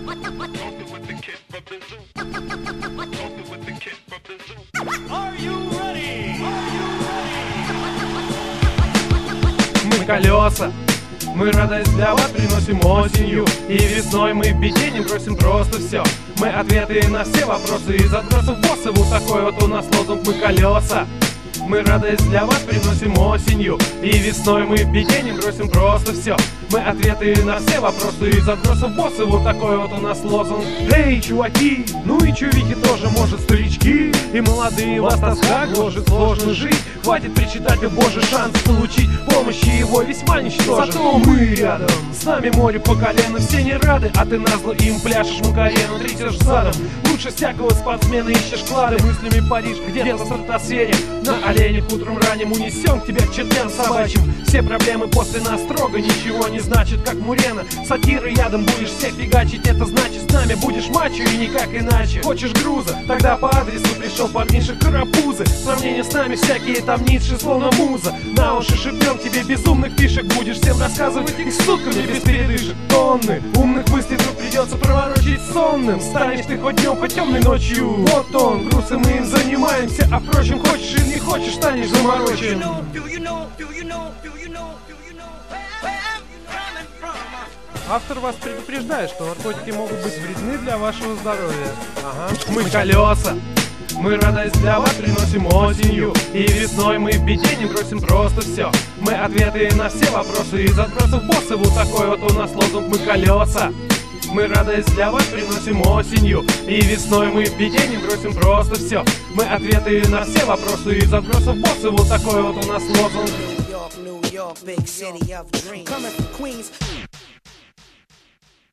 Мы колеса, мы радость для вас приносим осенью. И весной мы в беде не бросим просто все. Мы ответы на все вопросы из отбросов босса. Вот такой вот у нас лозунг: мы колеса. Мы радость для вас приносим осенью. И весной мы в беде не бросим просто все. Мы ответы на все вопросы из отбросов босса. Вот такой вот у нас лозунг. Эй, чуваки, ну и чувихи тоже, может, старички и молодые, вас тоска гложет, сложно жить. Хватит причитать, о боже, шанс получить помощи его весьма ничтожен. Зато мы рядом, с нами море по колено, все не рады, а ты назло им пляшешь макарену, трясешь задом. Лучше всякого спортсмена ищешь клады, мыслями Париж, где-то в стратосфере. На оленях утром ранним унесем к тебе к чертям собачьим. Все проблемы после нас строго ничего не значит, как Мурена. Сатиры ядом будешь всех фигачить, это значит, с нами будешь мачо и никак иначе. Хочешь груза? Тогда по адресу пришел парниша Карапузы. Сравнение с нами всякие там Ницше, словно муза. На уши шепнем тебе безумных фишек, будешь всем рассказывать их сутками без передышек. Тонны умных мыслей вдруг придется проворочить сонным. Станешь ты хоть днем, хоть темной ночью. Вот он, груз, и мы им занимаемся. А впрочем, хочешь или не хочешь, станешь заморочен. Автор вас предупреждает, что наркотики могут быть вредны для вашего здоровья. Ага. Мы колеса, мы радость для вас приносим осенью. И весной мы в беде не бросим просто все. Мы ответы на все вопросы из отбросов босса. Вот такой вот у нас лозунг: мы колеса. Мы радость для вас приносим осенью. И весной мы в беде не бросим просто все. Мы ответы на все вопросы из отбросов босса. Вот такой вот у нас лозунг. New York, big city of dreams. Coming from Queens.